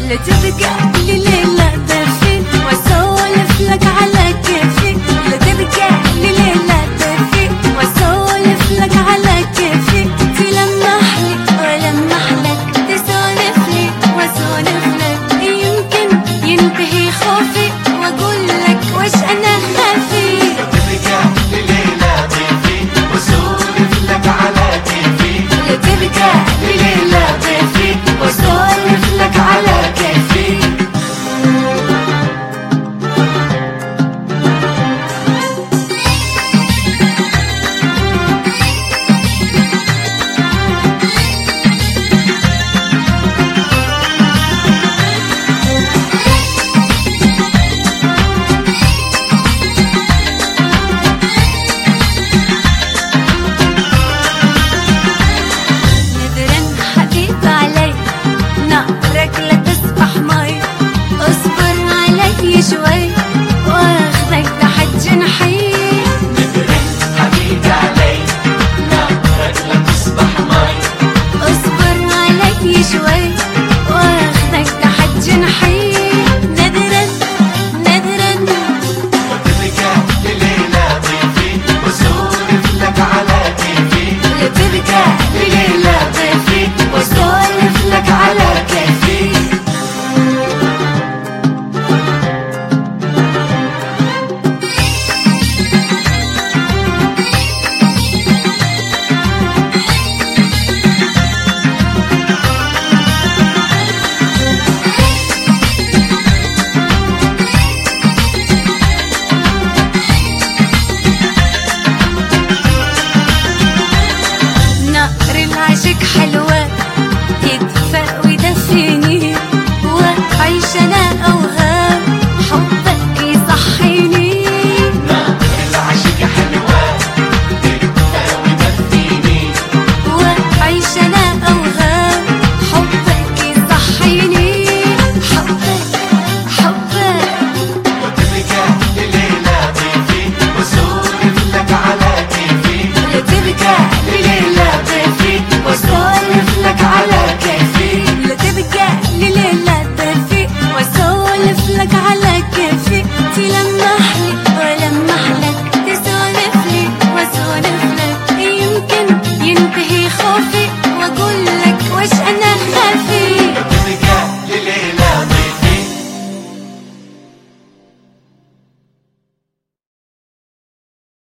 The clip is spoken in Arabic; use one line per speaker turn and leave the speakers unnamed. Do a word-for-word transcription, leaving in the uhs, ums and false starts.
لا تبقى لي ليلة دافين واسولف لك على كيفي، لا تبقى لي ليلة دافين واسولف لك على كيفي، تلمح لي ولمح لك، تسولف لي واسولف لك، يمكن ينتهي خوفي واقول لك وش انا خافي.
لا تبقى لي ليلة ضيفي واسولف لك على كيفي،
لا تبقى لي ليلة ضيفي واسولف لك على كيفي. نظرك لا تصبح مي، اصبر علي شوي